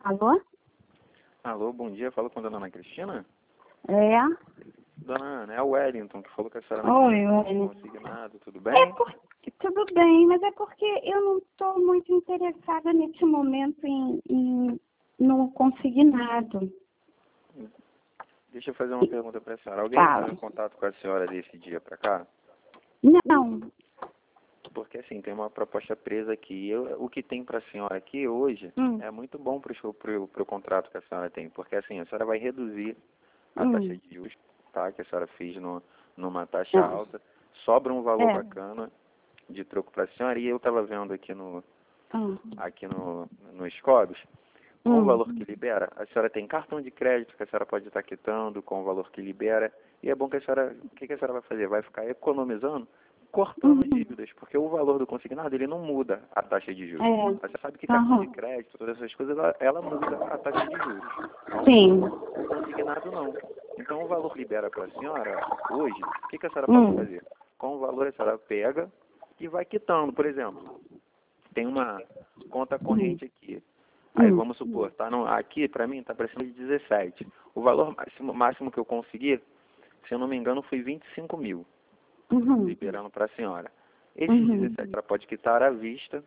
Alô? Alô, bom dia. Falo com a dona Ana Cristina? É? Dona Ana, é o Wellington que falou que a senhora não Oi, tinha oi. consignado, tudo bem? Tudo bem, mas é porque eu não estou muito interessada nesse momento em no consignado. Deixa eu fazer uma pergunta para a senhora. Alguém entrou Fala. em contato com a senhora desse dia para cá? Não. Porque assim, tem uma proposta presa aqui. O que tem para a senhora aqui hoje é muito bom para o contrato que a senhora tem. Porque assim, a senhora vai reduzir a taxa de juros, tá? Que a senhora fez numa taxa alta. Sobra um valor bacana de troco para a senhora. E eu estava vendo aqui aqui no Scobis, com o valor que libera, a senhora tem cartão de crédito que a senhora pode estar quitando com o valor que libera. E é bom que a senhora, o que a senhora vai fazer? Vai ficar economizando, cortando dívidas, porque o valor do consignado, ele não muda a taxa de juros. Você sabe que cartão de crédito, todas essas coisas, ela muda a taxa de juros. Sim. O consignado não. Então o valor libera para a senhora hoje, o que a senhora pode fazer? Com o valor a senhora pega e vai quitando. Por exemplo, tem uma conta corrente aqui. Aí vamos supor, tá aqui para mim está parecendo de 17. O valor máximo que eu consegui, se eu não me engano, foi 25 mil, liberando para a senhora. Esses 17 ela pode quitar à vista.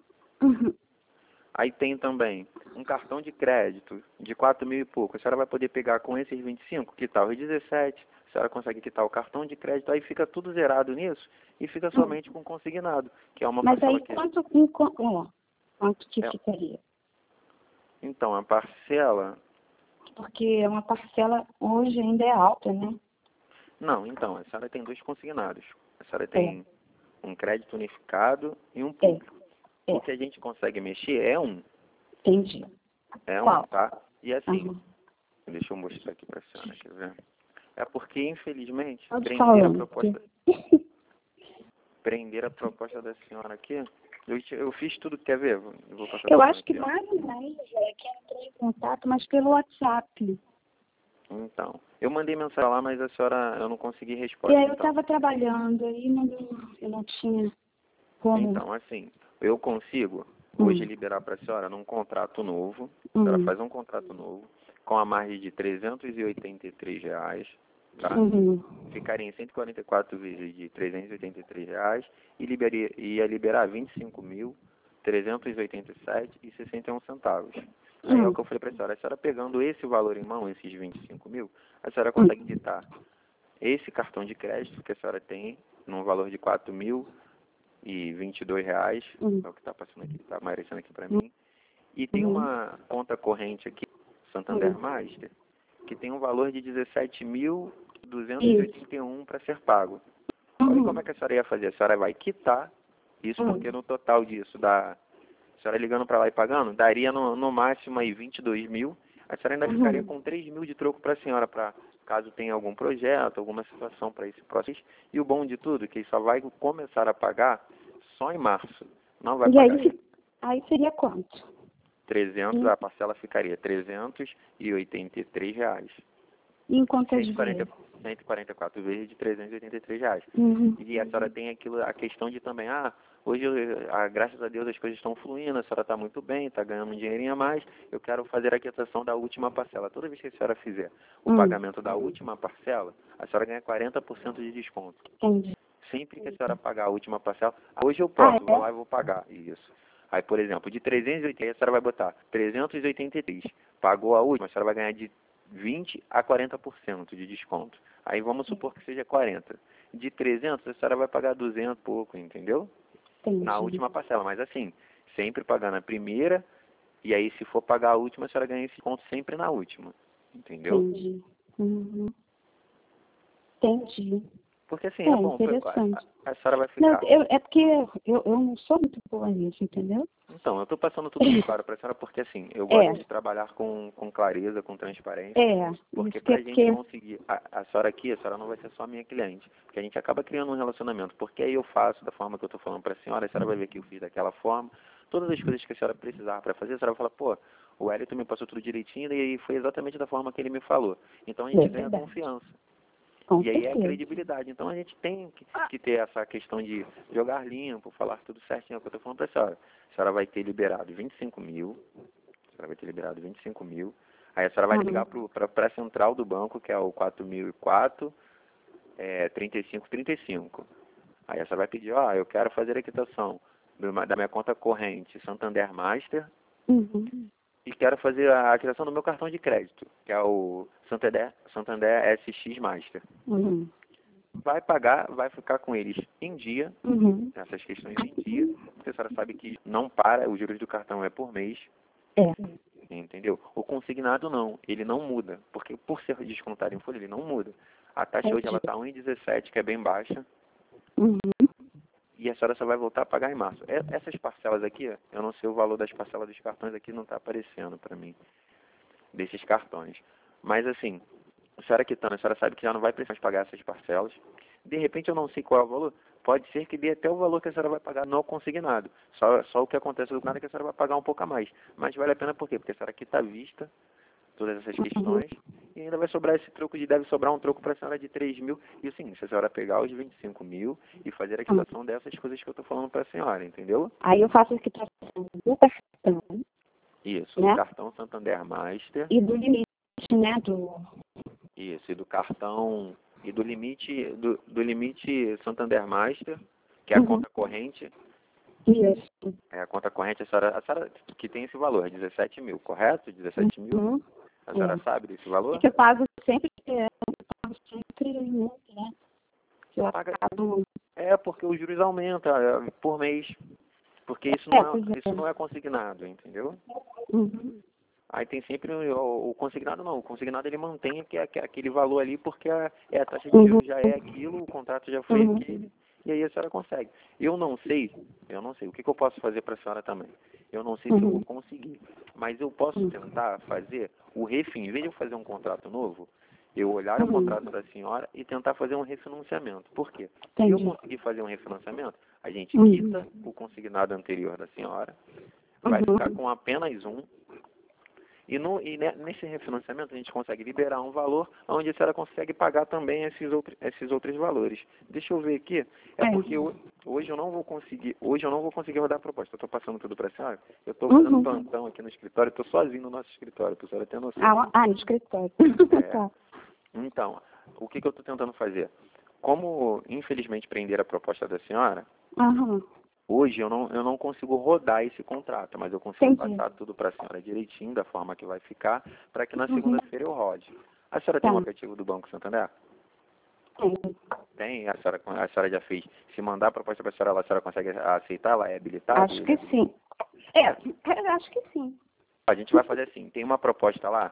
Aí tem também um cartão de crédito de 4 mil e pouco. A senhora vai poder pegar com esses 25, quitar os 17. A senhora consegue quitar o cartão de crédito, aí fica tudo zerado nisso e fica somente com consignado, que é uma Mas parcela aí que... quanto que ficaria? Então, a parcela... Porque uma parcela hoje ainda é alta, né? Não, então, a senhora tem dois consignados. A senhora tem um crédito unificado e um público. O que a gente consegue mexer é um. Entendi. É Qual? um, tá? E assim, deixa eu mostrar aqui pra senhora, quer ver? É porque, infelizmente, prender a proposta da senhora aqui, eu fiz tudo, quer ver? Eu vou passar Eu pra acho que senhora aqui, mais ou menos é que entrou em contato, mas pelo WhatsApp. Então, eu mandei mensagem lá, mas a senhora, eu não consegui E resposta, aí eu então. estava trabalhando, aí eu não tinha como. Então, assim, eu consigo hoje liberar para a senhora num contrato novo. A senhora faz um contrato novo com a margem de R$ 383, tá? Ficaria em 144 vezes de R$ 383 e ia liberar 25.387,61 centavos. Aí é o que eu falei para a senhora pegando esse valor em mão, esses 25 mil, a senhora consegue quitar esse cartão de crédito que a senhora tem num valor de R$ 4.022, é o que está passando aqui, está aparecendo aqui para mim. E tem uma conta corrente aqui, Santander Master, que tem um valor de 17.281 para ser pago. Olha como é que a senhora ia fazer. A senhora vai quitar isso, porque no total disso, a senhora ligando para lá e pagando, daria no máximo aí 22 mil. A senhora ainda ficaria com 3 mil de troco para a senhora, para caso tenha algum projeto, alguma situação para esse processo. E o bom de tudo é que só vai começar a pagar só em março. Não vai E pagar aí seria quanto? 300, a parcela ficaria R$ 383. Em quantas 140, vezes? 144 vezes de R$ 383. E a senhora tem a questão de também, hoje, graças a Deus, as coisas estão fluindo, a senhora está muito bem, está ganhando um dinheirinho a mais, eu quero fazer a quitação da última parcela. Toda vez que a senhora fizer o pagamento da última parcela, a senhora ganha 40% de desconto. Entendi. Sempre que a senhora pagar a última parcela, hoje eu posso, vou lá e vou pagar. Isso. Aí, por exemplo, de 380, a senhora vai botar 383. Pagou a última, a senhora vai ganhar de 20 a 40% de desconto. Aí vamos supor que seja 40. De 300, a senhora vai pagar 200 e pouco, entendeu? Entendi. Na última parcela, mas assim, sempre pagar na primeira, e aí se for pagar a última, a senhora ganha esse desconto sempre na última. Entendeu? Entendi. Entendi. Porque assim, é bom, interessante. a senhora vai Não, ficar... é porque eu não sou muito boa nisso, entendeu? Então, eu estou passando tudo muito claro para a senhora porque, assim, eu gosto de trabalhar com clareza, com transparência. Porque para a gente conseguir, a senhora aqui, a senhora não vai ser só minha cliente. Porque a gente acaba criando um relacionamento. Porque aí eu faço da forma que eu estou falando para a senhora vai ver que eu fiz daquela forma. Todas as coisas que a senhora precisar para fazer, a senhora vai falar, pô, o Wellington me passou tudo direitinho e foi exatamente da forma que ele me falou. Então a gente ganha confiança. E aí é a credibilidade. Então a gente tem que ter essa questão de jogar limpo, falar tudo certinho, é o que eu estou falando para a senhora. A senhora vai ter liberado 25 mil, a senhora vai ter liberado 25 mil. Aí a senhora vai ligar para a central do banco, que é o 4004, 3535. Aí a senhora vai pedir, eu quero fazer a quitação da minha conta corrente Santander Master e quero fazer a quitação do meu cartão de crédito, que é o Santander SX Master. Vai pagar, vai ficar com eles em dia, essas questões em dia, porque a senhora sabe que não para, os juros do cartão é por mês. Entendeu? O consignado não, ele não muda, porque por ser descontado em folha, ele não muda. A taxa hoje ela está 1,17, que é bem baixa, e a senhora só vai voltar a pagar em março. Essas parcelas aqui, eu não sei o valor das parcelas dos cartões aqui, não está aparecendo para mim, desses cartões. Mas assim, a senhora quitando, a senhora sabe que já não vai precisar pagar essas parcelas. De repente eu não sei qual é o valor, pode ser que dê até o valor que a senhora vai pagar no consignado. Só o que acontece do nada é que a senhora vai pagar um pouco a mais. Mas vale a pena por quê? Porque a senhora quita à vista todas essas questões e ainda vai sobrar esse troco, deve sobrar um troco para a senhora de 3 mil. E assim, se a senhora pegar os 25 mil e fazer a quitação dessas coisas que eu estou falando para a senhora, entendeu? Aí eu faço a quitação do cartão. Isso, do cartão Santander Master. E do limite, né? Isso, e do cartão e do limite Santander Master, que é a conta corrente. Isso. É a conta corrente, a senhora que tem esse valor, 17 mil, correto? 17 mil? A senhora sabe desse valor? É que eu pago sempre muito, né? Eu paga... pago... porque os juros aumentam por mês. Porque isso não é consignado, entendeu? Aí tem sempre o consignado não. O consignado ele mantém aquele valor ali porque a taxa de juros já é aquilo, o contrato já foi aquele, e aí a senhora consegue. Eu não sei o que eu posso fazer para a senhora também. Eu não sei se eu vou conseguir, mas eu posso tentar fazer o refinanciamento. Em vez de eu fazer um contrato novo, eu olhar o contrato da senhora e tentar fazer um refinanciamento. Por quê? Se eu conseguir fazer um refinanciamento, a gente quita o consignado anterior da senhora, vai ficar com apenas um. E nesse refinanciamento a gente consegue liberar um valor onde a senhora consegue pagar também esses outros valores. Deixa eu ver aqui. Porque hoje eu não vou conseguir rodar a proposta. Eu estou passando tudo para a senhora. Eu estou fazendo plantão aqui no escritório, estou sozinho no nosso escritório, para a senhora ter noção. no escritório. Então, o que eu estou tentando fazer? Como, infelizmente, prender a proposta da senhora, hoje eu não consigo rodar esse contrato, mas eu consigo passar tudo para a senhora direitinho, da forma que vai ficar, para que na segunda-feira eu rode. A senhora tem um aplicativo do Banco Santander? Tem? A senhora já fez. Se mandar a proposta para a senhora consegue aceitar? Ela é habilitada? Acho que sim. Acho que sim. A gente vai fazer assim, tem uma proposta lá?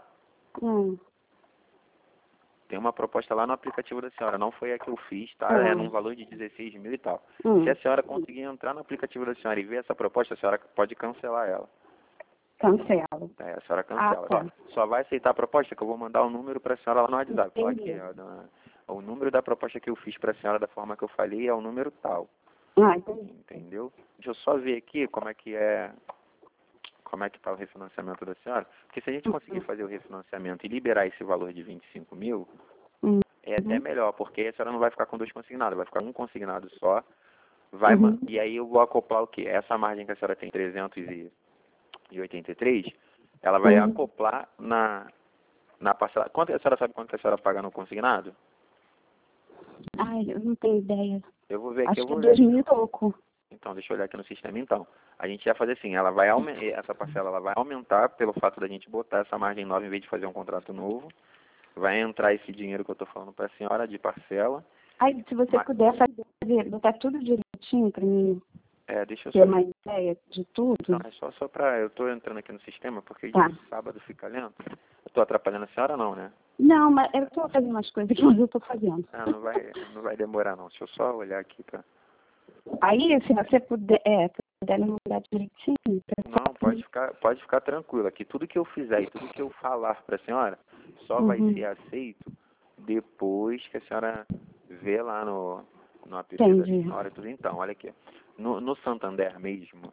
Tem uma proposta lá no aplicativo da senhora, não foi a que eu fiz, tá? É num valor de 16 mil e tal. Se a senhora conseguir entrar no aplicativo da senhora e ver essa proposta, a senhora pode cancelar ela. Cancelo. A senhora cancela. Só vai aceitar a proposta que eu vou mandar o número para a senhora lá no WhatsApp. Fala aqui, o número da proposta que eu fiz para a senhora da forma que eu falei é o número tal. Entendi. Entendeu? Deixa eu só ver aqui como é que está o refinanciamento da senhora. Porque se a gente conseguir fazer o refinanciamento e liberar esse valor de 25 mil, é até melhor, porque a senhora não vai ficar com dois consignados, vai ficar um consignado só. E aí eu vou acoplar o quê? Essa margem que a senhora tem, 383, ela vai acoplar na parcela. A senhora sabe quanto a senhora paga no consignado? Eu não tenho ideia. Eu vou ver aqui. Acho que 2.000 e pouco. Então, deixa eu olhar aqui no sistema. Então, a gente vai fazer assim, essa parcela ela vai aumentar pelo fato da gente botar essa margem nova em vez de fazer um contrato novo. Vai entrar esse dinheiro que eu estou falando para a senhora de parcela. Se você puder botar tudo direitinho para mim deixa eu ter uma ideia de tudo. Então, é só para... Eu estou entrando aqui no sistema porque de sábado fica lento. Eu estou atrapalhando a senhora não, né? Não, mas eu estou fazendo umas coisas que eu estou fazendo. Não vai demorar não. Deixa eu só olhar aqui para... Aí, se você puder me mandar direitinho... Não, pode ficar tranquila, que tudo que eu fizer e tudo que eu falar para a senhora só vai ser aceito depois que a senhora vê lá no app da senhora e tudo. Então, olha aqui. No Santander mesmo,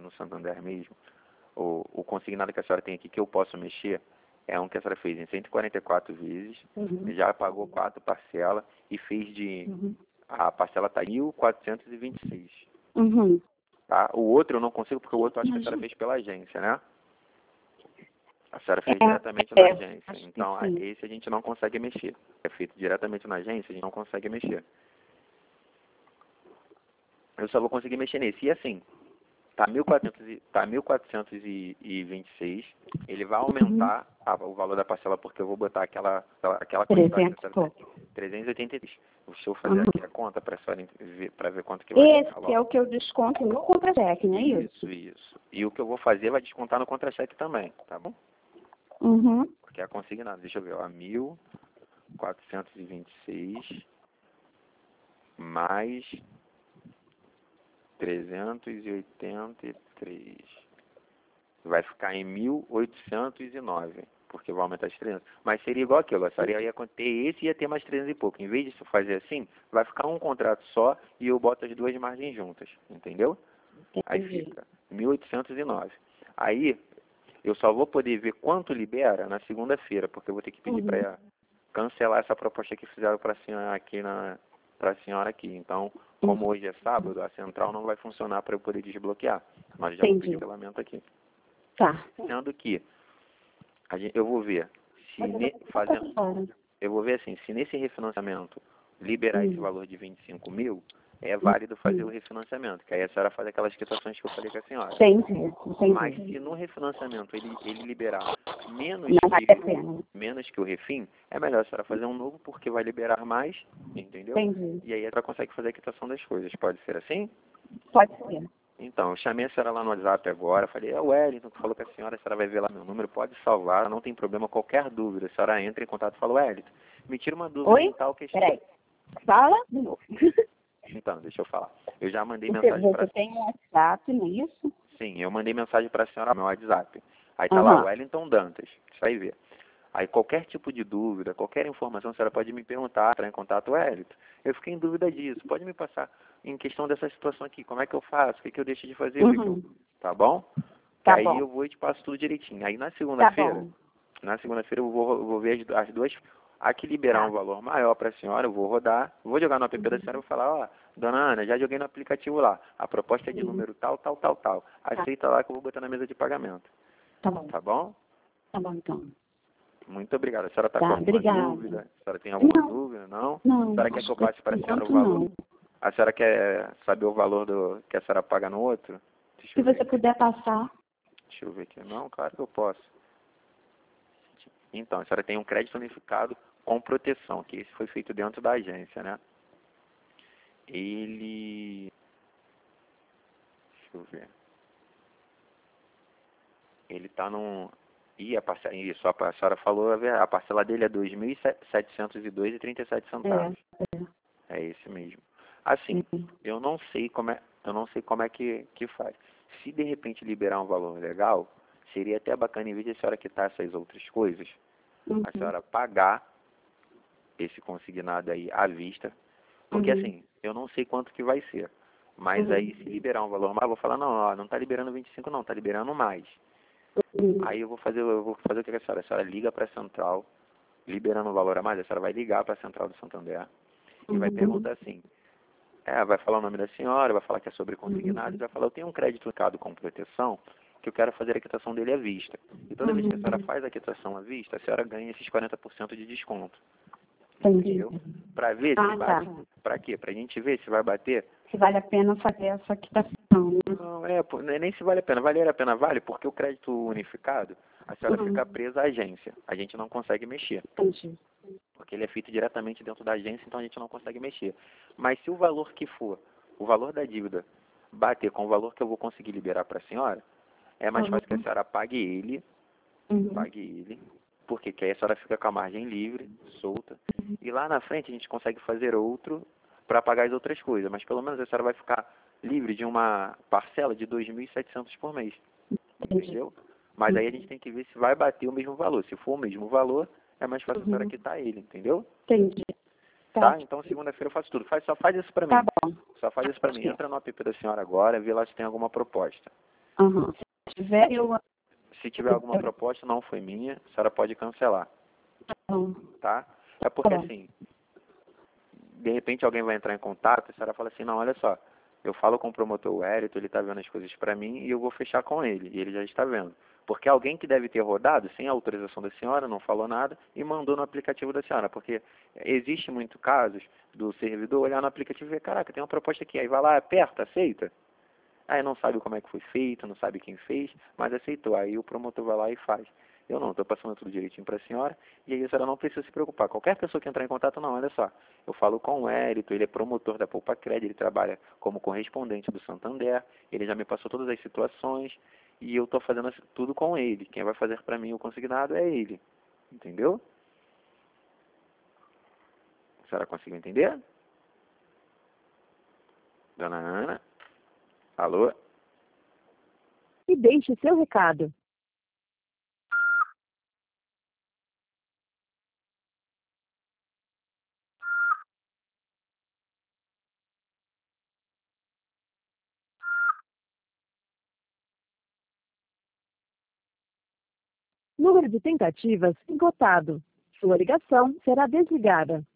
o consignado que a senhora tem aqui que eu posso mexer é um que a senhora fez em 144 vezes, já pagou 4 parcelas e fez a parcela está em 1.426. Tá? O outro eu não consigo porque o outro eu acho que a senhora fez pela agência, né? A senhora fez diretamente na agência. Acho que Então, sim. esse a gente não consegue mexer. É feito diretamente na agência, a gente não consegue mexer. Eu só vou conseguir mexer nesse. E assim, tá 1.426, ele vai aumentar o valor da parcela porque eu vou botar aquela quantidade. 300 e pouco. 383. Deixa eu fazer aqui a conta para ver quanto que vai Esse ficar logo. é o que eu desconto no contra-cheque, não é isso? Isso. E o que eu vou fazer vai descontar no contra-cheque também, tá bom? Uhum. Porque é consignado. Deixa eu ver, ó, 1.426 mais 383. Vai ficar em 1.809, porque vai aumentar as 300. Mas seria igual aquilo, a senhora ia ter esse e ia ter mais 300 e pouco. Em vez de fazer assim, vai ficar um contrato só e eu boto as duas margens juntas, entendeu? Aí fica 1.809. Aí eu só vou poder ver quanto libera na segunda-feira, porque eu vou ter que pedir para cancelar essa proposta que fizeram para a senhora aqui para a senhora aqui. Então, como hoje é sábado, a central não vai funcionar para eu poder desbloquear. Mas já vou pedir o cancelamento aqui. Tá. Sendo que eu vou ver se eu vou ver assim, se nesse refinanciamento liberar esse valor de 25 mil, é válido fazer o refinanciamento, que aí a senhora faz aquelas quitações que eu falei com a senhora. Entendi. Mas se no refinanciamento ele liberar menos Não vale a pena. menos que o refim, é melhor a senhora fazer um novo porque vai liberar mais, entendeu? Entendi. E aí a senhora consegue fazer a quitação das coisas. Pode ser assim? Pode ser. Então, eu chamei a senhora lá no WhatsApp agora, falei, é o Wellington que falou com a senhora vai ver lá meu número, pode salvar, não tem problema, qualquer dúvida. A senhora entra em contato e fala, Wellington, me tira uma dúvida em tal questão. Peraí. Fala de novo. Então, deixa eu falar. Eu já mandei mensagem para... Você tem um WhatsApp, não é isso? Sim, eu mandei mensagem para a senhora no meu WhatsApp. Aí tá lá, Wellington Dantas, você vai ver. Aí qualquer tipo de dúvida, qualquer informação, a senhora pode me perguntar, entrar em contato, Wellington. Eu fiquei em dúvida disso, pode me passar em questão dessa situação aqui, como é que eu faço, o que eu deixo de fazer, tá bom? Tá aí bom. eu vou e te passo tudo direitinho. Aí na Tá segunda-feira, bom. eu vou ver as duas, a que liberar um valor maior para a senhora, eu vou rodar, vou jogar no app da senhora e vou falar, ó, dona Ana, já joguei no aplicativo lá, a proposta é de número tal, tal, tal, tal. Aceita lá que eu vou botar na mesa de pagamento. Tá bom. Tá bom? Tá bom, então. Muito obrigado. A senhora está com alguma dúvida? A senhora tem alguma dúvida? Não? Não. A senhora quer que eu passe para a senhora o valor? A senhora quer saber o valor que a senhora paga no outro? Se você puder passar. Deixa eu ver aqui. Não, claro que eu posso. Então, a senhora tem um crédito unificado com proteção, que esse foi feito dentro da agência, né? Ele... Deixa eu ver. Ele está num... a parcela... Isso, a senhora falou, a parcela dele é R$ 2.702,37. É esse mesmo. Assim, eu não sei como é que faz. Se de repente liberar um valor legal, seria até bacana, em vez de a senhora quitar essas outras coisas, a senhora pagar esse consignado aí à vista, porque assim, eu não sei quanto que vai ser. Mas aí, se liberar um valor mais, eu vou falar, não, ó, não está liberando 25 não, está liberando mais. Aí eu vou fazer o que a senhora liga para a central, liberando um valor a mais, a senhora vai ligar para a central do Santander e vai perguntar assim, vai falar o nome da senhora, vai falar que é sobre consignado, vai falar, eu tenho um crédito unificado com proteção, que eu quero fazer a quitação dele à vista. E toda vez que a senhora faz a quitação à vista, a senhora ganha esses 40% de desconto. Entendeu? Para ver se bate. Para quê? Para a gente ver se vai bater. Se vale a pena fazer essa quitação, né? Não, nem se vale a pena. Valer a pena vale, porque o crédito unificado, a senhora fica presa à agência. A gente não consegue mexer. Entendi. Porque ele é feito diretamente dentro da agência, então a gente não consegue mexer. Mas se o valor que for, o valor da dívida, bater com o valor que eu vou conseguir liberar para a senhora, é mais fácil que a senhora pague ele, porque que aí a senhora fica com a margem livre, solta, e lá na frente a gente consegue fazer outro para pagar as outras coisas, mas pelo menos a senhora vai ficar livre de uma parcela de 2.700 por mês, entendeu? Mas aí a gente tem que ver se vai bater o mesmo valor. Se for o mesmo valor, é mais fácil a senhora quitar ele, entendeu? Entendi. Tá? Então segunda-feira eu faço tudo. Só faz isso pra mim. Tá bom. Só faz isso pra mim. Entra no app da senhora agora, vê lá se tem alguma proposta. Se tiver, Se tiver alguma proposta, não foi minha, a senhora pode cancelar. Tá? É porque assim, de repente alguém vai entrar em contato, a senhora fala assim, não, olha só, eu falo com o promotor Wellington, ele tá vendo as coisas pra mim e eu vou fechar com ele, e ele já está vendo. Porque alguém que deve ter rodado, sem a autorização da senhora, não falou nada, e mandou no aplicativo da senhora. Porque existe muito casos do servidor olhar no aplicativo e ver, caraca, tem uma proposta aqui. Aí vai lá, aperta, aceita. Aí não sabe como é que foi feito, não sabe quem fez, mas aceitou. Aí o promotor vai lá e faz. Eu não, estou passando tudo direitinho para a senhora, e aí a senhora não precisa se preocupar. Qualquer pessoa que entrar em contato, não, olha só. Eu falo com o Hérito, ele é promotor da Poupa Crédito, ele trabalha como correspondente do Santander, ele já me passou todas as situações, e eu estou fazendo tudo com ele. Quem vai fazer para mim o consignado é ele. Entendeu? A senhora conseguiu entender? Dona Ana? Alô? E deixe seu recado. Número de tentativas esgotado. Sua ligação será desligada.